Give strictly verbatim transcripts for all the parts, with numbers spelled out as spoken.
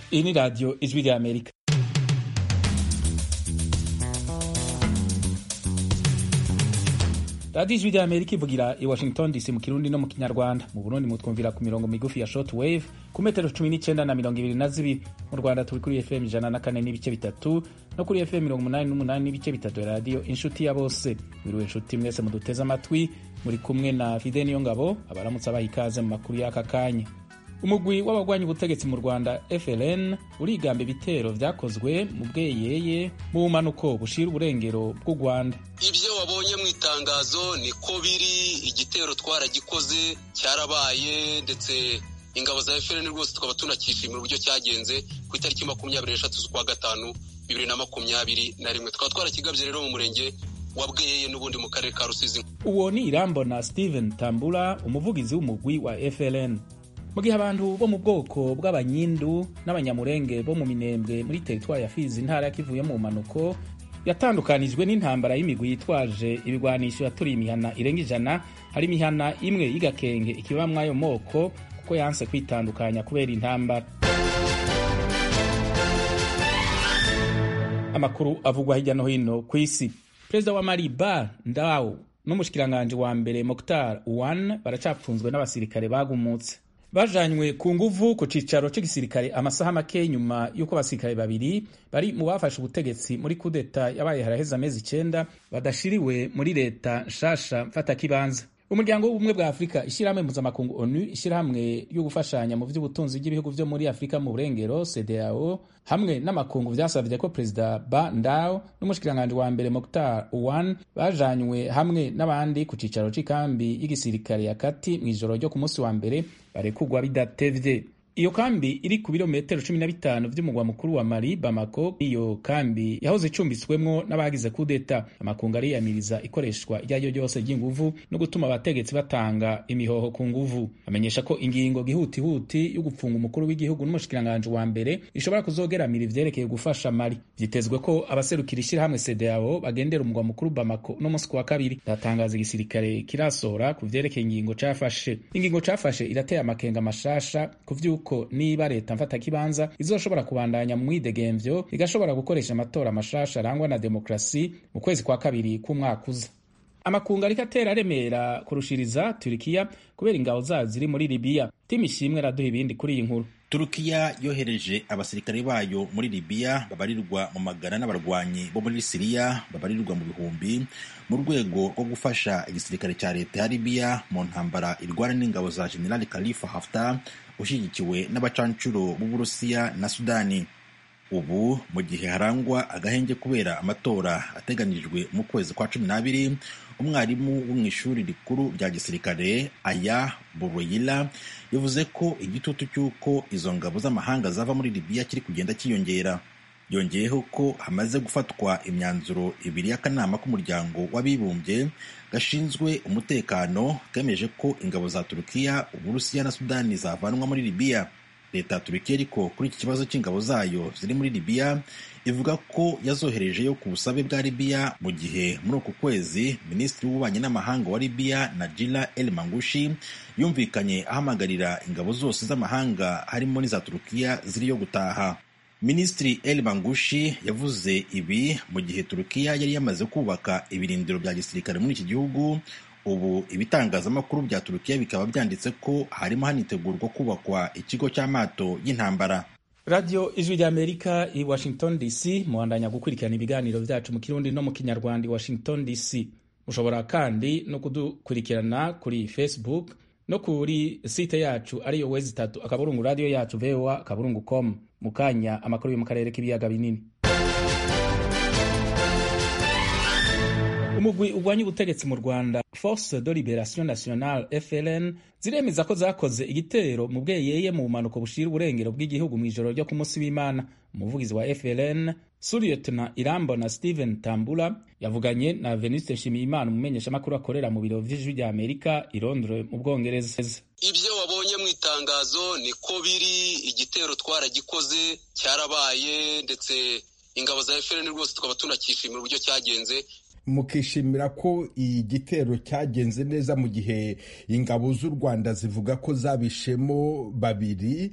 Iyi ni radiyo ijwi rya Amerika. radiyo ijwi rya Amerika ivugira i Washington D C mu Kirundi no mu Kinyarwanda. Mu Burundi mutwumvira ku mirongo migufi ya short wave ku metero cumi n'icenda na mirongo ibiri na zibiri. Mu Rwanda turi kuri F M ijana na kane n'ibice bitatu no kuri F M mirongo umunani n'umunani n'ibice bitatu ya radiyo inshuti ya bose. Mwiriwe inshuti mwese muduteze amatwi, muri kumwe na Fide Niyongabo abaramutse abaha ikaze mu makuru y'aka kanya. Umugwi w'abagwanyi ubutegetsi mu Rwanda F L N urigamba ibitero vyakozwe mu bweyeye mu bumanuko bushira uburengero bw'u Rwanda. Ibyo wabonye mu itangazo niko biri, igitero twaragikoze cyarabaye, ndetse ingabo za F L N rwose tukaba tunakishimira uburyo cyagenze ku itariki makumyabiri n'eshatu z'ukwa gatanu bibiri na makumyabiri na rimwe. Tukaba twarakigabye rero mu murenge wa Bweyeye n'ubundi mu karere ka Rusizi. Uwo ni Irambona Steven Tambula, umuvugizi w'umugwi wa F L N. Mu gihe abantu bo mu bwoko bw'abanyindu n'abanyamurenge bo mu Minembwe muri teritwari ya Fizi intara ya Kivu yo mu manuko yatandukanijwe n'intambara y'imigwi yitwaje ibigwanisho yaturiye imihana irenga ijana, hari imihana imwe y'igakenge ikibamwa ayo moko kuko yanse kwitandukanya kubera intambara. Amakuru avugwa hirya no hino ku isi. Perezida wa Mali Ba Ndao n'umushikiranganje wa mbere Mokhtar Ouane baracapfunzwe n'abasirikare bagumutse. Bajanywe ku nguvu ku cicaro c'igisirikare amasaha make nyuma yuko abasirikare babiri bari mu bafashe ubutegetsi muri kudeta yabaye haraheze amezi icenda badashiriwe muri leta nshasha mfata kibanza. Umuryango w'ubumwe bwa Afrika, ishirahamwe mpuzamakungu ONU, ishirahamwe yo gufashanya mu vy'ubutunzi bw'ibihugu vyo muri Afrika mu burengero C D A O hamwe n'amakungu vyasavye ko Perezida Ba Ndao n'umushikiranganje wa mbere Mokhtar Ouane bajanywe hamwe n'abandi ku cicaro c'ikambi y'igisirikare ya Kati mw'ijoro ryo ku munsi wa mbere barekugwa bidatevye. Iyo kambi iri ku birometero cumi na bitanu vy'umugwa mukuru wa Mali, Bamako. Iyo kambi yahoze icumbitswemwo n'abagize kudeta. Amakungu ariyamiriza ikoreshwa iryayo ryose ry'inguvu no gutuma abategetsi batanga imihoho ku nguvu. Amenyesha ko ingingo gihutihuti yo gupfunga umukuru w'igihugu n'umushikiranganje wa mbere ishobora kuzogeramira ivyerekeye gufasha Mali. Vyitezwe ko abaserukira ishirahamwe C D A O bagendera umugwa mukuru Bamako no musi wa kabiri. Ndatangaza igisirikare kirasora ku vyerekeye ingingo cafashe. Ingingo cafashe irateye amakenga mashasha ku vyuko ko niba leta mfata kibanza izoshobora kubandanya mu mwidegemvyo igashobora gukoresha amatora amashasha arangwa na demokrasi mu kwezi kwa kabiri k'umwaka uza. Amakungu ariko atera remera kurushiriza Turkiya kubera ingabo zayo ziri muri Libya. Timu ishimwe raduha ibindi kuri iyi nkuru. Turukiya yohereje abasirikare bayo muri Libya babarirwa mu magana n'abarwanyi bo muri Syria babarirwa mu bihumbi mu rwego rwo gufasha igisirikare cya leta ya Libya mu ntambara irwana n'ingabo za General Khalifa Haftar ushyigikiwe n'abacancuro b'Uburusiya na Sudani. Ubu mu gihe harangwa agahenge kubera amatora ateganijwe mu kwezi kwa cumi n'abiri, umwarimu wo mu ishuri rikuru rya gisirikare Aya Boroyila yavuze ko igitutu cy'uko izo ngabo z'amahanga zava muri Libya kiri kugenda kiyongera. Yongeyeho ko hamaze gufatwa imyanzuro ibiri y'akanama k'umuryango w'abibumbye gashinzwe umutekano kemeje ko ingabo za Turukiya, Uburusiya na Sudani zavanwa muri Libya. Leta ya Turukiya ariko kuri iki kibazo cy'ingabo zayo ziri muri Libya ivuga ko yazoherejeyo ku busabe bwa Libya, mu gihe muri uku kwezi Minisitiri w'ububanyi n'amahanga wa Libya Najila El Mangushi yumvikanye ahamagarira ingabo zose z'amahanga harimo n'iza Turukiya ziriyo gutaha. Minisitiri El Mangushi yavuze ibi mu gihe Turukiya yari yamaze kubaka ibirindiro bya gisirikare muri iki gihugu. Ubu ibitangazamakuru bya Turukiya bikaba byanditse ko harimo hanitegurwa kubakwa ikigo cy'amato y'intambara. Radio Ijwi rya Amerika i Washington D C, muhandanya gukurikirana ibiganiro vyacu mu Kirundi no mu Kinyarwanda i Washington D C. Mushobora kandi no kudukurikirana kuri Facebook no kuri site yacu ariyo wezi tatu akaburungu radio yacu V O A akaburungu com. Mukanya amakuru yo mu karere k'ibiyaga binini. Umugwi ugwanya ubutegetsi mu Rwanda Force de Liberation Nationale F L N ziremeza ko zakoze igitero mu bweyeye mu bumanuko bushira uburengero bw'igihugu mu ijoro ryo ku munsi w'Imana. Umuvugizi wa F L N Lieutenant Irambona Steven Tambula yavuganye na Venuste Nshimiyimana, umumenyesha makuru akorera mu biro vy'Ijwi rya Amerika i Londres mu Bwongereza. Ibyo wabonye mu itangazo niko biri, igitero twaragikoze cyarabaye, ndetse ingabo za F L N rwose tukaba tunakishimira uburyo cyagenze. Mukishimira ko igitero cyagenze neza mu gihe ingabo z'u Rwanda zivuga ko zabishemo babiri.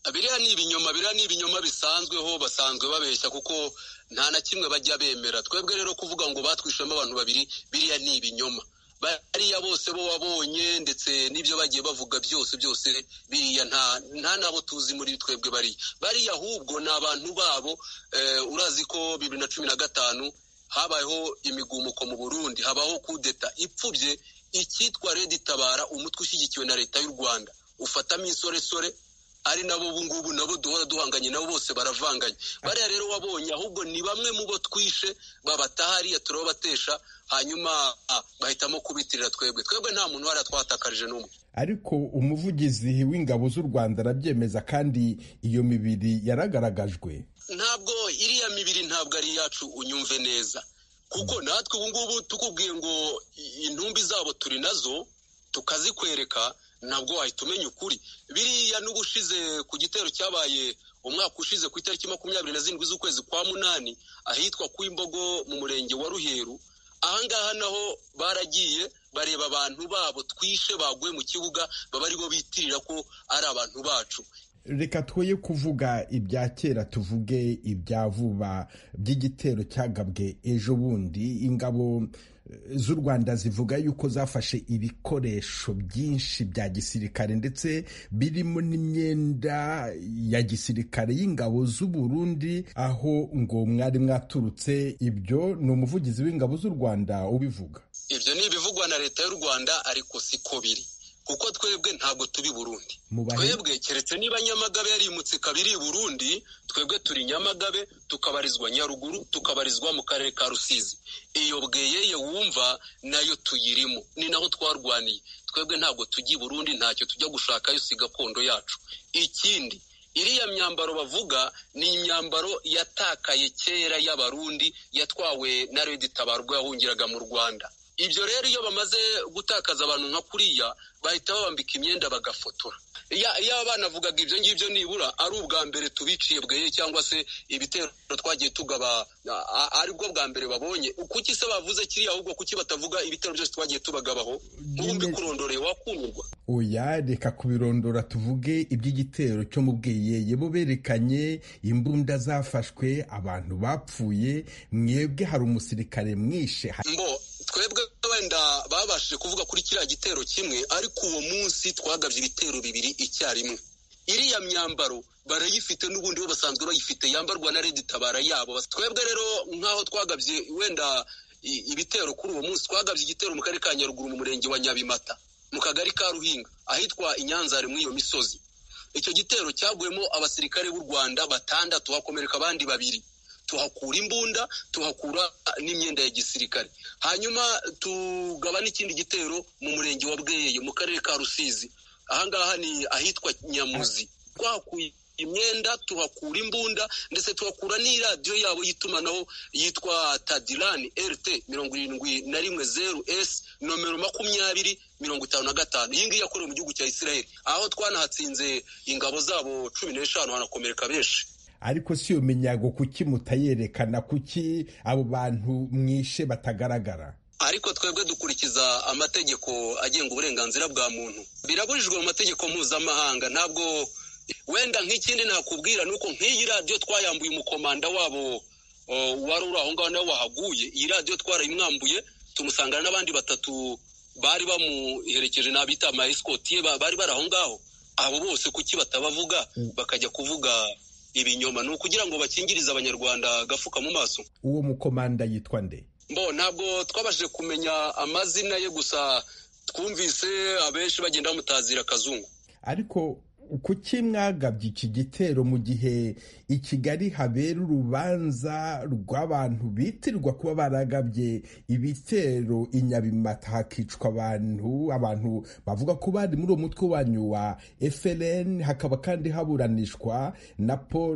biriya ni ibinyoma biriya ni ibinyoma bisanzweho basanzwe babeshya kuko nta na kimwe bajya bemera. Twebwe rero kuvuga ngo batwishemo abantu babiri biriya ni ibinyoma. Bariya bose bo wabonye ndetse n'ibyo bagiye bavuga byose byose biriya nta nta nabo tuzi muri twebwe bariya bariya ahubwo ni abantu babo. Urazi ko bibiri na cumi na gatanu habayeho imigumuko mu Burundi, habaho kudeta ipfubye icyitwa Red Tabara, umutwe ushyigikiwe na leta y'u Rwanda ufatamo insoresore ari nabo ubu ngubu nabo duhora duhanganye nabo bose baravanganye. Bariya rero wabonye ahubwo ni bamwe mu bo twishe babatahariya turabatesha hanyuma bahitamo kubitirira twebwe twebwe nta muntu wari twatakarije n'umwe. Ariko umuvugizi w'ingabo z'u Rwanda arabyemeza kandi iyo mibiri yaragaragajwe. Ntabwo iriya mibiri ntabwo ari yacu unyumve neza kuko natwe ubu ngubu tukubwiye ngo intumbi zabo turi nazo tukazikwereka ntabwo wahita umenya ukuri. Biriya n'ubushize ku gitero cyabaye umwaka ushize ku itariki makumyabiri na zirindwi z'ukwezi kwa munani ahitwa ku Imbogo mu murenge wa Ruheru, ahangaha naho baragiye bareba abantu babo twishe baguye mu kibuga baba aribo bitirira ko ari abantu bacu. Reka twoye kuvuga ibya kera tuvuge ibya vuba by'igitero cyagabwe ejo bundi. Ingabo z'u Rwanda zivuga yuko zafashe ibikoresho byinshi bya gisirikare ndetse birimo n'imyenda ya gisirikare y'ingabo z'u Burundi aho ngo mwari mwaturutse. Ibyo ni umuvugizi w'ingabo z'u Rwanda ubivuga. Ibyo ni ibivugwa na leta y'u Rwanda ariko siko biri kuko twebwe ntabwo tubi Burundi. Twebwe keretse niba Nyamagabe yarimutse kabiri i Burundi, twebwe turi Nyamagabe tukabarizwa Nyaruguru tukabarizwa mu karere ka Rusizi. Iyo bweyeye wumva nayo tuyirimo ni naho twarwaniye. Twebwe ntabwo tujya i Burundi, ntacyo tujya gushakayo si gakondo yacu. Ikindi iriya myambaro bavuga ni imyambaro yatakaye kera y'Abarundi yatwawe na Red Tabara ubwo yahungiraga mu Rwanda. Ibyo rero iyo bamaze gutakaza abantu nka kuriya bahita babambika imyenda bagafotora. Iyo abana bavugaga ibyo ngibyo nibura ari ubwa mbere tubiciye bweye cyangwa se ibitero twagiye tugaba aribwo bwa mbere babonye. Kuki se bavuze kiri ahubwo kuki batavuga ibitero byose twagiye tubagabaho? Ngumbi kurondoreye wakumirwa. Oya reka kubirondora tuvuge iby'igitero cyo mu bweyeye bo berekanye imbunda zafashwe abantu bapfuye, mwebwe hari umusirikare mwishe. Mbo twebwe wenda babashije kuvuga kuri kiriya gitero kimwe ariko uwo munsi twagabye ibitero bibiri icyarimwe. Iriya myambaro barayifite n'ubundi bo basanzwe bayifite yambarwa na Red Tabara yabo. Twebwe rero nkaho twagabye wenda ibitero kuri uwo munsi twagabye igitero mu karere ka Nyaruguru mu murenge wa Nyabimata mu kagari ka Ruhinga ahitwa Inyanzare muri iyo misozi. Icyo gitero cyaguyemo abasirikare b'u Rwanda batandatu hakomereka abandi babiri. Tuhakura imbunda tuhakura n'imyenda ya gisirikare. Hanyuma tugaba n'ikindi gitero mu murenge wa Bweyeye mu karere ka Rusizi, ahangaha ni ahitwa Nyamuzi. Twakuye imyenda tuhakura imbunda ndetse tuhakura n'iradiyo yabo yitumanaho yitwa Tadirani R T mirongo irindwi na rimwe zeru S nomero makumyabiri mirongo itanu na gatanu. Iyi ngiyi yakorewe mu gihugu cya Israel aho twanahatsinze ingabo zabo cumi n'eshanu hanakomereka benshi. Ariko si yo minyago kuki mutayerekana, kuki abo bantu mwishe batagaragara? Ariko twebwe dukurikiza amategeko agenga uburenganzira bwa muntu, birabujijwe mu mategeko mpuzamahanga. Ntabwo wenda nk'ikindi nakubwira nuko nk'iyi radiyo twayambuye umukomanda wabo wari uri aho ngaho nawe wahaguye. Iyi radiyo twarayimwambuye tumusangana n'abandi batatu bari bamuherekeje n'abita ama escort ye bari bari aho ngaho. Abo bose kuki batabavuga bakajya kuvuga ibinyoma? Ni ukugira ngo bakingirize abanyarwanda gafuka mu maso. Uwo mukomanda yitwa nde? Mbo ntabwo twabashije kumenya amazina ye, gusa twumvise abenshi bagenda bamutazira Kazungu. Ariko kuki mwagabye iki gitero mu gihe i Kigali habera urubanza rw'abantu bitirwa kuba baragabye ibitero i Nyabimata hakicwa abantu abantu bavuga ko bari muri uwo mutwe wanyu wa F L N? Hakaba kandi haburanishwa na Paul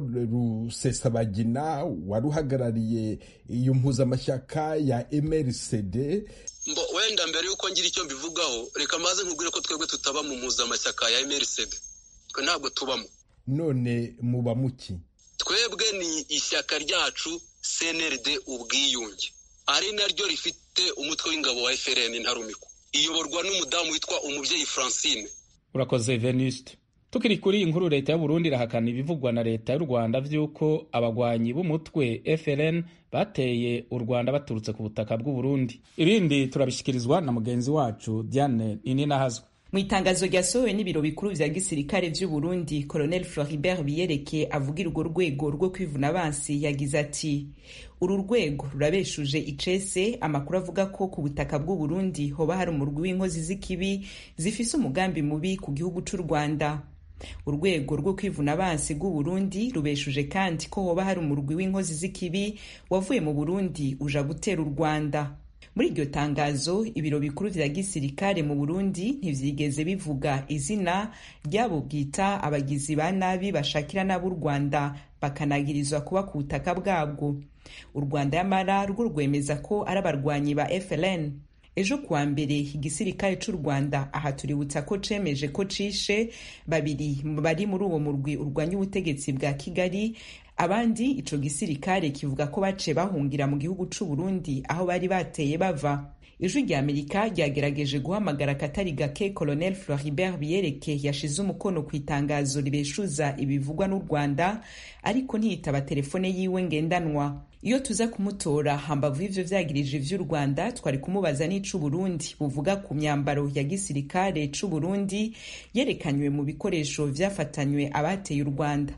Rusesabagina wari uhagarariye iyo mpuzamashyaka ya M R C D. Mbo wenda mbere yuko ngira icyo mbivugaho reka maze nkubwire ko twebwe tutaba mu mpuzamashyaka ya M R C D. Twe ntabwo tubamo. None muba muki? Twebwe ni ishyaka ryacu C N L D ubwiyunge, ari naryo rifite umutwe w'ingabo wa F L N Ntarumikwa, iyoborwa n'umudamu witwa Umubyeyi Francine. Urakoze Venuste. tukiri kuri inkuru, leta y'u Burundi irahakana ibivugwa na leta y'u Rwanda vy'uko abagwanyi b'umutwe F L N bateye u Rwanda baturutse ku butaka bw'u Burundi. Ibindi turabishikirizwa na mugenzi wacu Diane Ininahazwe. Mu itangazo ryasohowe n'ibiro bikuru vya gisirikare vy'u Burundi, Colonel Floribert Biyereke avugira urwo rwego rwo kwivuna abansi yagize ati: uru rwego rurabeshuje icese amakuru avuga ko ku butaka bw'u Burundi hoba hari umurwi w'inkozi z'ikibi zifise umugambi mubi ku gihugu c'u Rwanda. Urwego rwo kwivuna abansi bw'u Burundi rubeshuje kandi ko hoba hari umurwi w'inkozi z'ikibi wavuye mu Burundi uja gutera u Rwanda. Muri iryo tangazo, ibiro bikuru vya gisirikare mu Burundi ntivyigeze bivuga izina ryabo bwita abagizi ba nabi bashakira n'ab'u Rwanda bakanagirizwa kuba ku butaka bwabwo. U Rwanda yamara rwo rwemeza ko ari abarwanyi ba F L N. Ejo kuwa mbere igisirikare c'u Rwanda aha tuributsa ko cemeje ko cishe babiri bari muri uwo murwi urwanya ubutegetsi bwa Kigali. Abandi ico gisirikare kivuga ko bace bahungira mu gihugu c'u Burundi aho bari bateye bava. Ijwi rya Amerika ryagerageje guhamagara katari gake Colonel Floribert Biyereke yashize umukono ku itangazo ribeshuza ibivugwa n'u Rwanda, ariko ntiyitaba telefone yiwe ngendanwa. Iyo tuza kumutora hambavu ivyo vyagirije vy'u Rwanda, twari kumubaza n'icu Burundi buvuga ku myambaro ya gisirikare c'u Burundi yerekanywe mu bikoresho vyafatanywe abateye u Rwanda.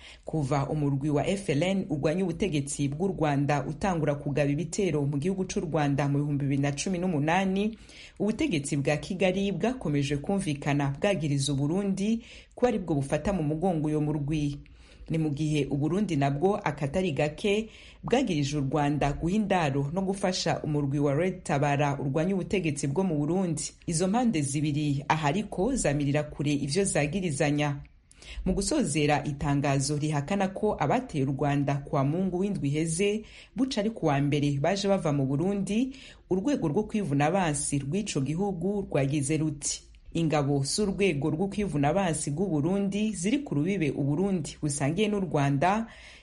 Kuva umurwi wa F L N urwanya ubutegetsi bw'u Rwanda utangura kugaba ibitero mu gihugu c'u Rwanda mu bihumbi bibiri na cumi n'umunani, ubutegetsi bwa Kigali bwakomeje kumvikana bwagiriza Uburundi ko ari bwo bufata mu mugongo uyo murwi. Ni mu gihe Uburundi nabwo akatari gake bwagirije u Rwanda guha indaro no gufasha umurwi wa Red Tabara urwanya ubutegetsi bwo mu Burundi. Izo mpande zibiri ahariko zamirira kure ivyo zagirizanya. Mu gusozera itangazo rihakana ko abateye u Rwanda kwa Mungu w'indwi heze buca ari kuwa mbere baje bava mu Burundi, urwego rwo kwivuna abansi rw'ico gihugu rwagize ruti: ingabo z'urwego rwo kwivuna abansi bw'u Burundi ziri ku rubibe u Burundi busangiye n'u Rwanda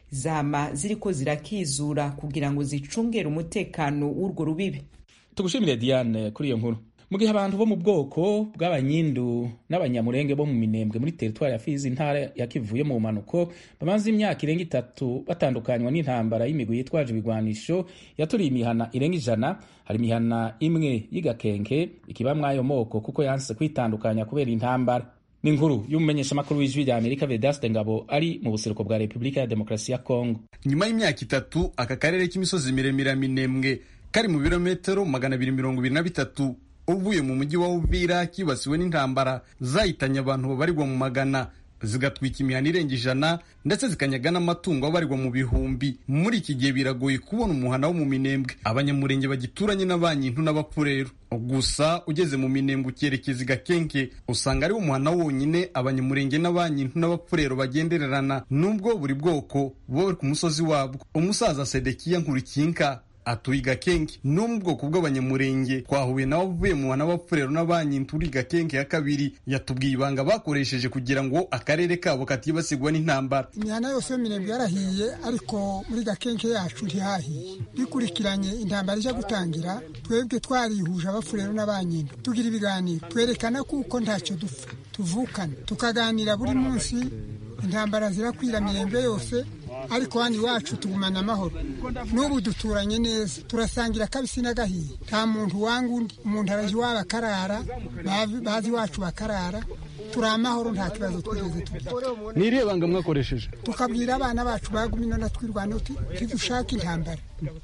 zama ziriko zirakizura kugira ngo zicungere umutekano w'urwo rubibe. Tugushimire Diane kuri iyo nkuru. Mu gihe abantu bo mu bwoko bw'abanyindu n'abanyamurenge bo mu Minembwe muri teritwari ya Fizi intara ya Kivu mu manuko bamaze imyaka irenga itatu batandukanywa n'intambara y'imigwi yitwaje ibigwanisho yaturiye imihana irenga ijana, hari imihana imwe y'Igakenke ikibamwa ayo moko kuko yanse kwitandukanya kubera intambara. Ni inkuru y'umumenyesha makuru w'ijwi rya Amerika Vedaste Ngabo ari mu buseruko bwa Republika ya Demokarasi ya Kongo. Nyuma y'imyaka itatu aka karere k'imisozi miremire ya Minembwe kari mu birometero magana abiri mirongo ibiri na bitatu uvuye mu mujyi wa Uvira kibasiwe n'intambara zahitanye abantu babarirwa mu magana, zigatwika imihana irenga ijana ndetse zikanyaga n'amatungo babarirwa mu bihumbi. Muri iki gihe biragoye kubona umuhana wo mu Minembwe abanyamurenge bagituranye n'abanyintu n'abapfurero. Gusa ugeze mu Minembwe ukerekeza Igakenke usanga ari umuhana wonyine abanyamurenge n'abanyintu n'abapfurero bagendererana, nubwo buri bwoko buba ku musozi wabwo. Umusaza Sedekiya Nkurikinka atuye Igakenke no mu bwoko bw'abanyamurenge twahuye nawe uvuye mu bana b'abapfurero n'abanyintu uri Igakenke ya kabiri, yatubwiye ibanga bakoresheje kugira ngo akarere kabo katibasigwa n'intambara. Imihana yose yo Minembwe yarahiye, ariko muri Igakenke yacu ntihahiye. Bikurikiranye intambara ije gutangira, twebwe twarihuje abapfurero n'abanyintu tugira ibiganiro twerekana kuko ntacyo dupfa tuvukana, tukaganira buri munsi. Intambara zirakwira Minembwe yose, ariko hano iwacu tugumana amahoro. N'ubu duturanye neza, turasangira kabisi n'agahiye, nta muntu wanga undi. Umuntu araje iwabo akarara, bazi iwacu bakarara, turi amahoro, nta kibazo twigeze tugira. Ni irihe banga mwakoresheje? Tukabwira abana bacu baguma ino twirwana tidushaka intambara,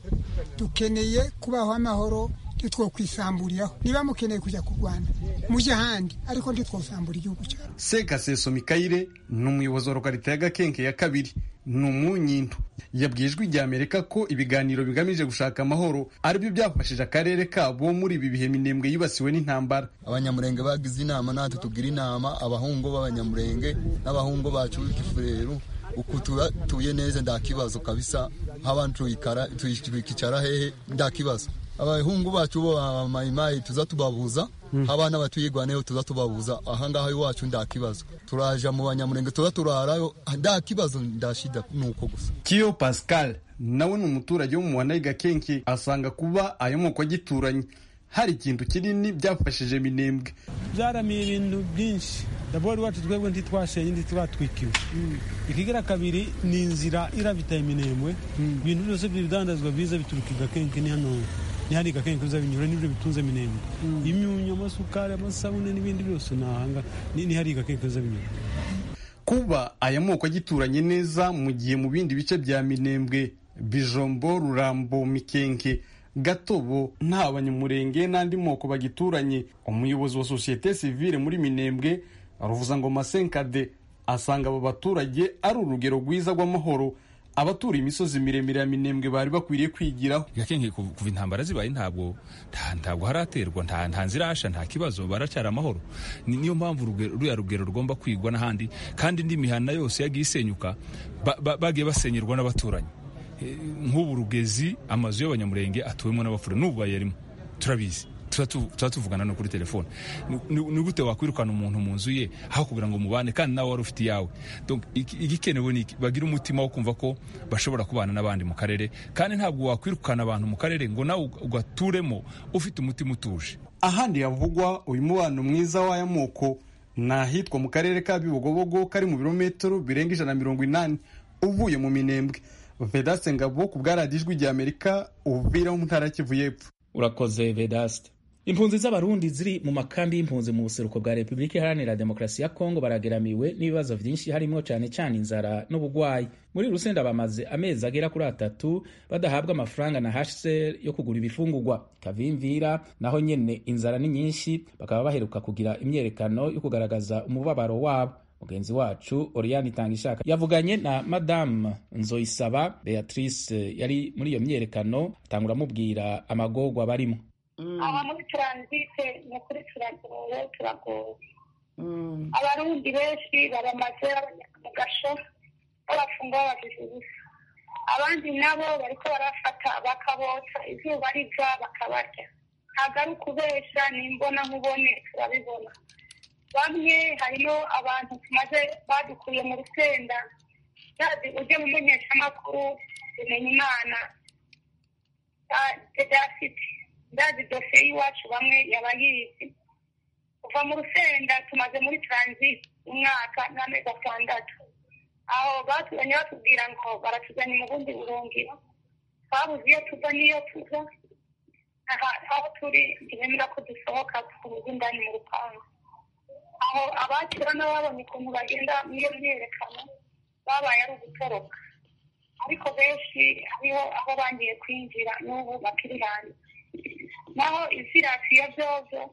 dukeneye kubaho amahoro, ntitwokwisamburiraho. Niba mukeneye kujya kurwana mujye ahandi, ariko ntitwosambura igihugu cyacu. Sekaseso Mikayire ni umuyobozi wa lokalite ya Gakenke ya kabiri, ni umunyintu. Yabwiye ijwi rya Amerika ko ibiganiro bigamije gushaka amahoro aribyo byafashije akarere kabo muri ibi bihe Minembwe yibasiwe n'intambara. Abanyamurenge bagize inama, natwe tugira inama, abahungu b'abanyamurenge n'abahungu bacu b'Igifurero, uko tuye neza ndakibazo kabisa. Abantu tuyikara tuyikicara hehe ndakibazo. Abahungu bacu bo amayimayi tuza tubabuza, abana batuyigwaneho tuza tubabuza. Ahangaha iwacu ndakibazo, turaja mu banyamurenge tuza turarayo ndakibazo, ndashida nuko gusa. Kiyo Pascal nawe ni umuturage wo mu wana Igakenke, asanga kuba ayo moko agituranye hari ikintu kinini byafashije Minembwe. Byaramiye ibintu byinshi, dabori wacu twebwe ntitwashenye ntitwatwikiwe ikigira kabiri ni inzira irabita iminembwe ibintu byose by'ibidandazwa biza bituruka igakenke ni hano ni hari igakenke biza binyura n'ibyo bitunze minembwe imyunyu amasukari amasabune n'ibindi byose nahanga ni hari igakenke biza binyura. Kuba aya moko agituranye neza mu gihe mu bindi bice bya Minembwe, Bijombo, Rurambo, Mikenke, Gatobo nta banyamurenge n'andi moko bagituranye, umuyobozi wa societe civile muri Minembwe aruvuza ngo Masenkade asanga abo baturage ari urugero rwiza rw'amahoro abatura imisozi miremire ya Minembwe bari bakwiriye kwigiraho. Gakenke kuva intambara zibaye ntabwo ntabwo haraterwa nta nta nzirasha nta kibazo baracyara amahoro. Niyo mpamvu ruya rugero rugomba kwigwa n'ahandi, kandi indi mihana yose yagiye isenyuka bagiye basenyerwa n'abaturanyi. Nk'ubu Rugezi amazu y'abanyamurenge atuwemo n'abafura n'ubu bayarimo turabizi tuba tuvugana no kuri telefone. Ni gute wakwirukana umuntu mu nzu ye aho kugira ngo mubane kandi nawe wari ufite iyawe? Donc igikenewe ni bagira umutima wo kumva ko bashobora kubana n'abandi mu karere, kandi ntabwo wakwirukana abantu mu karere ngo nawe ugaturemo ufite umutima utuje. Ahandi havugwa uyu mubano mwiza w'aya moko nahitwa mu karere ka Bibogobogo kari mu birometero birenga ijana na mirongo inani uvuye mu Minembwe. Vedaste Ngabo ku bwa radiyo Ijwi ry'Amerika Uvira mu ntara ya Kivu y'Epfo. Urakoze Vedaste. Impunzi z'abarundi ziri mu makambi y'impunzi mu buseruko bwa Repubulika Iharanira Demokarasi ya Kongo barageramiwe n'ibibazo vyinshi harimo cyane cyane inzara n'ubugwayi. Muri Rusenda bamaze amezi agera kuri atatu badahabwa amafaranga na H C R yo kugura ibifungurwa. Kavimvira naho nyene inzara ni nyinshi, bakaba baheruka kugira imyerekano yo kugaragaza umubabaro wabo. Mugenzi wacu Oriane Itangishaka yavuganye na Madame Nzoyisaba Beatrice yari muri iyo myerekano, atangura amubwira amagorwa barimo. Aba muri transite ni kuri turagoye turagoye abarundi benshi baramaze mu gasho barafungwa bagize ubusa, abandi nabo bariko barafata bakabotsa izuba riva bakabarya. Ntabwo ari ukubesha, nimbona nkubone turabibona. Bamwe harimo abantu tumaze badukuye mu Rusenda, yazi uje mu menyeshamakuru umenya Imana Dedafite ndazi dosiye y'iwacu bamwe yabayizi. Kuva mu Rusenda tumaze muri transit umwaka n'amezi atandatu, aho batuzanye batubwira ngo baratuzanye mu bundi burungiro, twabuze iyo tuva n'iyo tuza, aho turi ntibemera ko dusohoka tukubuze indani mu rupangu. Aho abakira n'ababonye ukuntu bagenda muri iyo myerekano babaye ari ugutoroka, ariko benshi hariho aho bangiye kwinjira n'ubu bakiri hanze. Naho izirasiyo byozo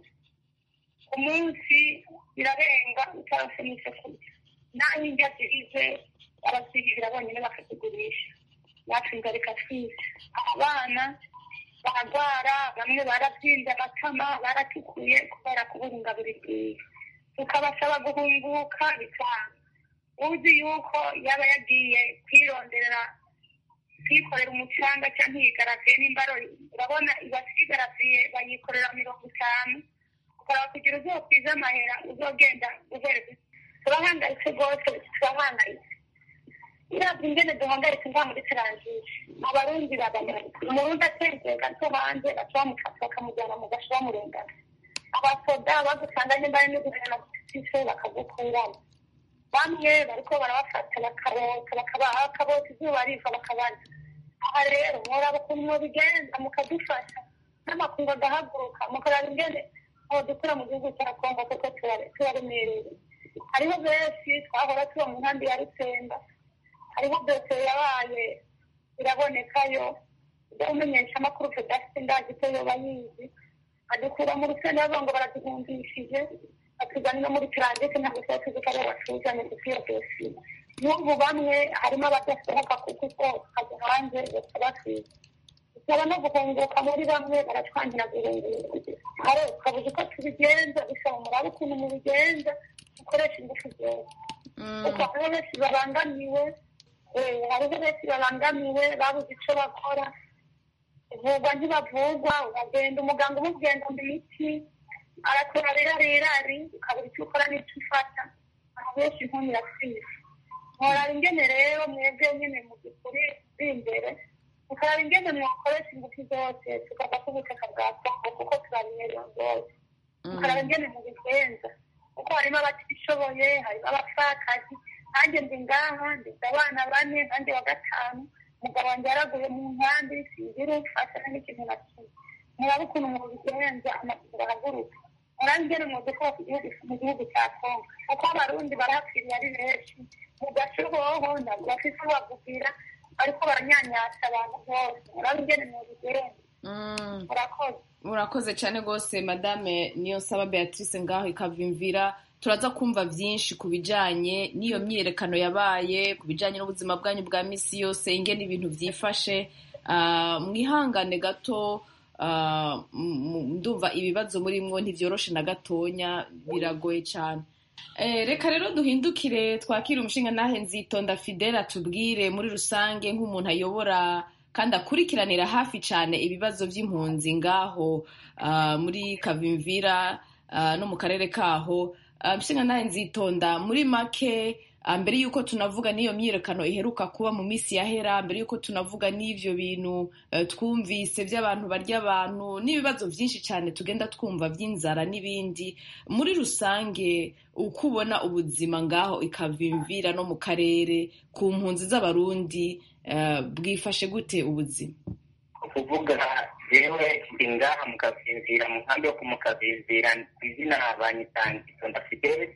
ku munsi birarenga utarose n'icyo kurya, naho indya zirize barazirira bonyine bakazigurisha. Natwe ingaruka twize abana baragwara, bamwe baravyimbye amatama baratukuye kubera kubura ingaburo ikwiye, tukabasaba guhunguka bikanga. Uzi yuko yaba yagiye kwironderera kwikorera umucanga cyangwa yigaraviye n'imbaro, urabona ibasigarasiye bayikorera mirongo itanu, ukora kugira uzokwiza amahera uzogenda uhereza. Turahangayitse rwose, turahangayitse. Uravye ingene duhangayitse nta muri transit, abarundi babamara umurundi ateze gato hanze bacamufata bakamujyana mu gasho bamurengana. Abasoda bagusanganye mbare no guhana gutise bakagukuramo. Bamwe bariko barabafata bakarota bakabaha akabota izuba riva bakabaza. Aha rero muraba ukuntu mubigenza mukadufasha n'amakungu agahaguruka mukaraba ingene aho dukura mu gihugu cya Kongo kuko turaremereye. Hariho benshi twahora tuba mu nkambi ya Rusenda, hariho byose yabaye birabonekayo, umenyesha amakuru Vedaste ndazi ko yoba yizi, adukura mu Rusenda bavuga ngo baraduhungishije, atuzana no muri transit ntabwo twari tuzi ko basuzanye kuko dosiye. N'ubu bamwe harimo abadasohoka kuko kaje hanze bakabasiga, usaba no guhunguka muri bamwe baratwangira guhunguka. Haro kabuze ko tubigenza, bisaba murabe ukuntu mubigenza ukoresha ingufu zose. Uko hariho benshi babangamiwe, hariho benshi babangamiwe babuze icyo bakora, uvugwa ntibavugwa, uragenda umuganga umugenda mu miti arakora rirari ukabura icyo ukora n'icyo ufata, aho benshi nk'uyu yasize. Nkorara ingene rero mwebwe nyine mu gikuri imbere, ukaraba ingene mwakoresha ingufu zose tukava ku butaka bwa Kongo kuko turabimerewe rwose. Ukaraba ingene mubigenza kuko harimo abatishoboye harimo abapfakazi nanjye ndi ngaha ndetse abana bane nanjye wa gatanu umugabo wanjye yaraguye mu nkambi singira umfasha n'ikintu na kimwe muraba ukuntu mubigenza amategeko araguruka murangene mudukora mu gihugu cya Kongo kuko abarundi barahapfiriye ari benshi mu gace hoho ntabwo bafite ubabwira ariko baranyanyasha abantu bose murangene mubigenza murakoze murakoze cyane rwose madame Niyonsaba Beatrice ngaho ikavimvira turaza kumva byinshi ku bijyanye n'iyo myiyerekano yabaye ku bijyanye n'ubuzima bwanyu bwa misi yose ingene ibintu byifashe mwihangane gato ndumva ibibazo muri mwo ntibyoroshe na gatonya biragoye cyane reka rero duhindukire twakire umushinga nahe Nzitonda Fidela tubwire muri rusange nk'umuntu ayobora kandi akurikiranira hafi cyane ibibazo by'impunzi ngaho muri Kavimvira no mu karere kaho umushinga nahe Nzitonda muri make mbere y'uko tunavuga n'iyo myiyerekano iheruka kuba mu minsi yahera mbere y'uko tunavuga n'ivyo bintu twumvise by'abantu barya abantu n'ibibazo byinshi cyane tugenda twumva by'inzara n'ibindi muri rusange uko ubona ubuzima ngaho ikavimvira no mu karere ku mpunzi z'abarundi bwifashe gute ubuzima kuvuga jewe ndi ngaha mu Kavimvira mu nkambi yo kumukavimvira izina banyitangiye Fidele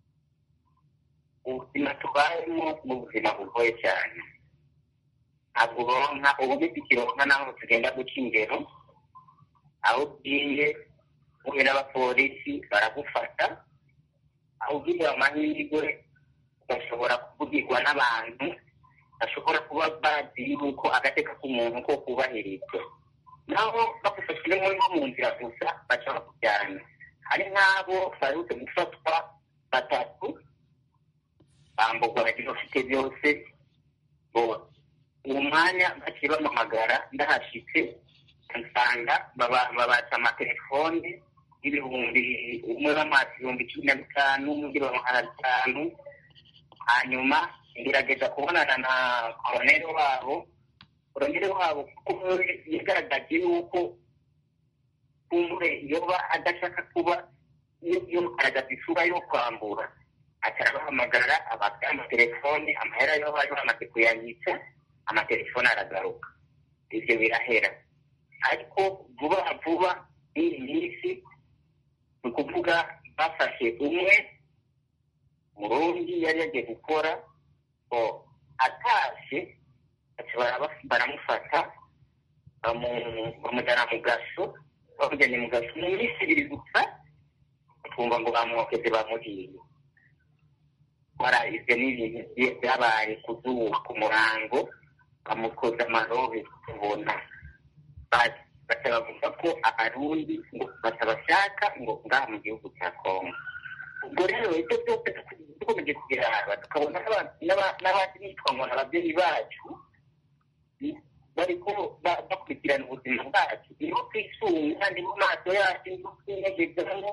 ubuzima tubayemo ni ubuzima bugoye cyane ntabwo uronka ubu bikironka naho tugenda guca ingero aho ugiye uhuye n'abapolisi baragufata aho ugiriwe amahirwe ugashobora kuvugirwa n'abantu bashobora kuba bazi yuko agateka k'umuntu ko kubahirizwa naho bagufashije muri mu nzira gusa baca bakujyana hari nk'abo barutse gufatwa batatu bambugwa bagira ufite byose uwo mwanya baciye bamuhamagara ndahashitse nsanga babaca amatelefone y'ibihumbi umwe bamazi ibihumbi cumi na bitanu undi bamuhara bitanu hanyuma ngerageza kubonana na koroneri wabo koroneri wabo kuko yagaragaje yuko kumure yoba adashaka kuba iyo agaragaza isura yo kwambura atarabahamagara abafite amatelefone amahera yo bari bamaze kuyanyitsa amatelefone aragaruka ivyo birahera ariko vuba vuba iyi minsi ni ukuvuga bafashe umwe murundi yari yagiye gukora ko atashe baramufata bamujyana mu gaso bamujyanye mu gaso mu minsi ibiri gusa twumva ngo bamwokeze bamuriye barahise n'ibintu byabaye kuzuba ku murango bamukoza amarobe tubona batabavuga ko abarundi ngo batabashaka ngo ngaha mu gihugu cya Kongo ubwo rero ibyo byose dukomeje kubiraba tukabona n'abandi bitwa ngo ababyeyi bacu bariko bakurikirana ubuzima bwacu niho twisunga kandi mu maso yacu niho twinegezamo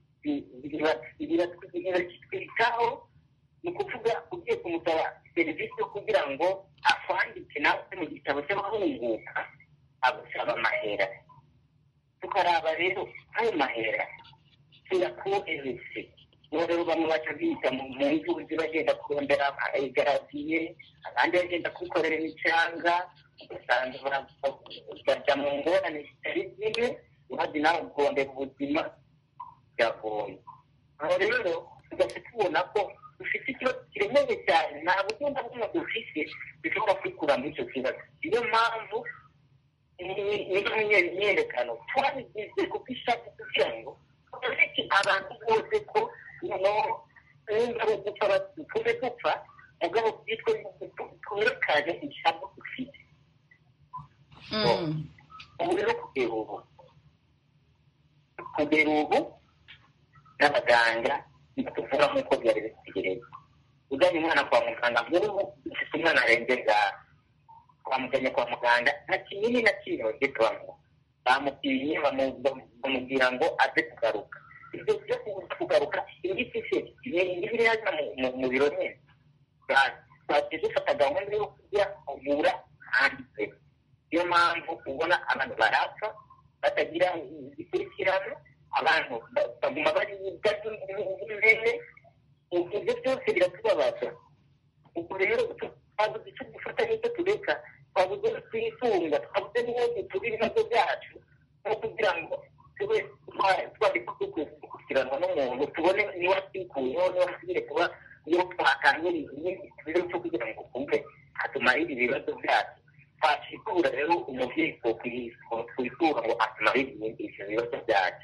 biratwitaho ni ukuvuga ugiye kumusaba serivisi yo kugira ngo akwandike nawe mu gitabo cy'abahunguka agusaba amahera tukaraba rero ayo mahera tuyakohereze ubu rero bamwe baca bita mu nzuzi bagenda kurondera igaraviye abandi bagenda kubikorera imicanga ugasanga bajya mu ngorane zitari zimwe umaze nawe kurondera ubuzima byagoye aho rero tugaca tubona ko dufite ikibazo kiremereye cyane nta buryo na bumwe dufite bishobora kwikura muri icyo kibazo niyo mpamvu imyiyerekano twabigize kuko ishaka kugira ngo dufite abantu bose ko noneho nimba ari ugupfa tuve dupfa mugabo byitwe twerekane ishaka dufite ubu rero kugera ubu kugera ubu n'abaganga ntituvura nk'uko byari bitegereza ujyanye umwana kwa muganga nk'ubu ufite umwana arenze ngaha twamujyanye kwa muganga nta kinini na kimwe bagiye tubamo bamupimye bamubwira ngo aze kugaruka ibyo byo kugaruka ingiti se ingiti yaza mu biro nyine twagiye dufata gahunda yo kujya kuvura handitse niyo mpamvu ubona abantu barapfa batagira ikurikirana abantu baguma bari bene ibyo byose biratubabaza. Ubwo rero twabuze icyo gufata n'icyo tureka, twabuze twisunga, twabuze n'ibibazo turi ibibazo byacu no kugira ngo tube twari gukurikiranwa n'umuntu tubone niba twikuyeho niba asubire kuba iyo twakangiriza ibintu cyo kugira ngo kumve atumarire ibibazo byacu. Twashikura rero umubyeyi twitura ngo atumarire ibyo bibazo byacu.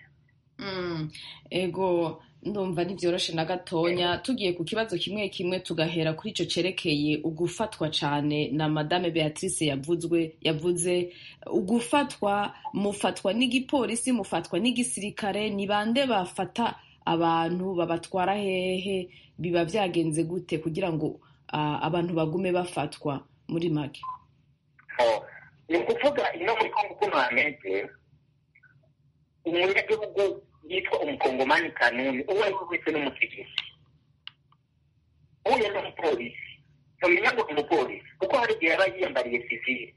Ego ndumva ntibyoroshe na gatonya. Tugiye ku kibazo kimwe kimwe tugahera kuri icyo cerekeye ugufatwa cyane na Madame Beatrice yavuzwe yavuze ugufatwa, mufatwa n'igipolisi, mufatwa n'igisirikare, ni bande bafata abantu babatwara hehe, biba byagenze gute kugira ngo uh, abantu bagume bafatwa muri make? Ni ukuvuga ino muri Kongo kuno hameze umunyagihugu yitwa umukongomani kanuni uwo ari we wese n'umutegetsi, uhuye n'umupolisi ntumenya ngo umupolisi kuko hari igihe aba yiyambariye sivile,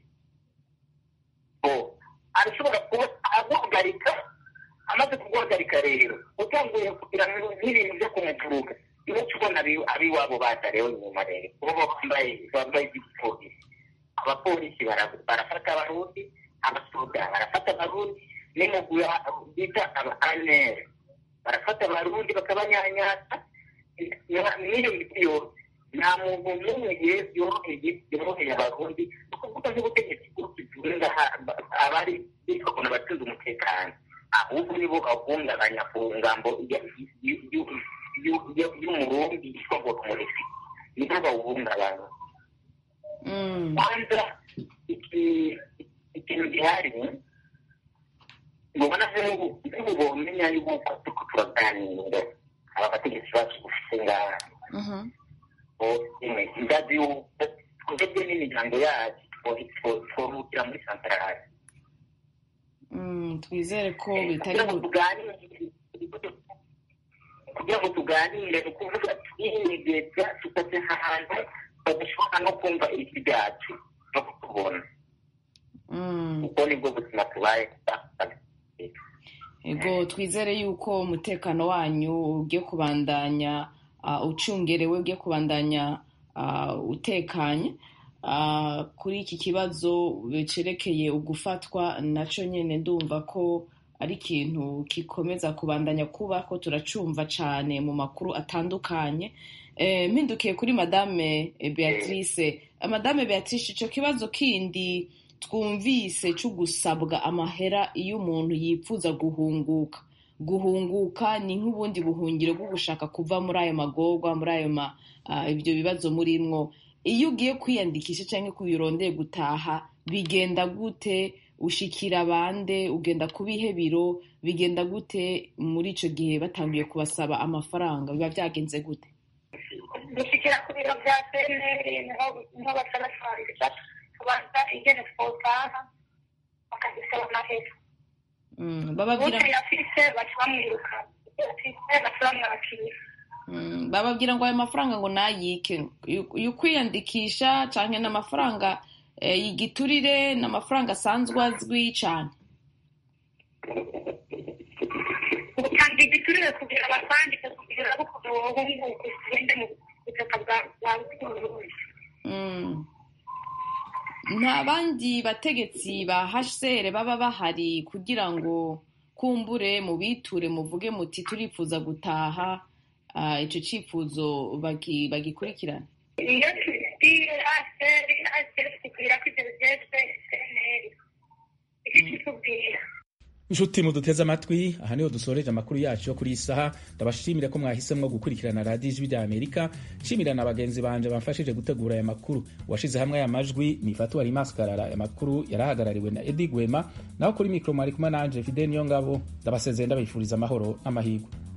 arashobora kuba aguhagarika. Amaze kuguhagarika rero utanguye kugira n'ibintu byo kumuvuruga, niho tubona abiwabo batareho inyuma rero ubo bambaye bambaye igipolisi. Abapolisi barafata abarundi, abasoda barafata abarundi, n'imugwi bita aba anere barafata abarundi bakabanyanyasa. N'iyo miti yose nta muntu n'umwe yoroheye abarundi, kuvuga nk'ubutegetsi bw'ukivuga abari bitwa ngo n'abacunze umutekano, ahubwo nibo bahungabanya ku ngambo y'umurundi yitwa ngo umurisi, nibo bawuhungabanya. Kwanza ikintu gihari mubona nk'ubu nk'ubu bomenya yuko tuko turaganira aba bategetsi bacu ufite ngaha ndazi yuko twebwe n'imiryango yacu tworukira muri santarari. Twizere ko bitari kugira ngo tuganire ni ukuvuga twiyegeza tukoze ahantu badashobora no kumva ijwi ryacu no kutubona. Ubwo nibwo buzima tubaye. Ego twizere yuko umutekano wanyu ugiye kubandanya uh, ucungerewe, ugiye kubandanya uh, utekanye. Uh, kuri iki kibazo cerekeye ugufatwa naco nyene ndumva ko ari ikintu kikomeza kubandanya kuba ko turacumva cane mu makuru atandukanye. Eh, mpindukiye kuri Madame Beatrice. Madame Beatrice, ico kibazo kindi twumvise cyo gusabwa amahera iyo umuntu yipfuza guhunguka guhunguka ni nk'ubundi buhungiro bwo gushaka kuva muri ayo magorwa, muri ayo ma uh, ibyo bibazo murimwo. Iyo ugiye kwiyandikisha cyangwa kubirondeye gutaha bigenda gute? Ushikira bande? Ugenda kubihe biro? Bigenda gute muri ico gihe batangiye kubasaba amafaranga? Biba byagenze gute? Dushikira ku biro bya C N R niho basaba amafaranga, kubanza ingene twotaha bakadusaba amahera. Bababwira yafise baca bamwiruka, yafise baca bamwakira. Bababwira ngo ayo mafaranga ngo nayike, ukwiyandikisha canke n'amafaranga y'igiturire, n'amafaranga asanzwe azwi cane? Kandi igiturire kugira abasandike kugira abo kuzohunguka ugende mu butaka bwa Burundi. Nta bandi bategetsi ba H C R baba bahari kugira ngo kumbure mu biture muvuge muti turifuza gutaha ico cifuzo bagikurikirana? Iyo tugiye H C R H C R kugira ko ivyo byose C N R ikitubwira. Nshuti muduteze amatwi, aha niho dusoreje amakuru yacu yo kuri isaha. Ndabashimira ko mwahisemwo gukurikirana Radio Ijwi rya Amerika. Nshimira na bagenzi banje bamfashije gutegura aya makuru. Washize hamwe aya majwi ni Fatu Ali Maskarara. Aya makuru yarahagarariwe na Eddie Gwema, naho kuri micro mwari kumwe nanje Fidel Niyongabo. Ndabasezeye ndabifuriza amahoro n'amahirwe.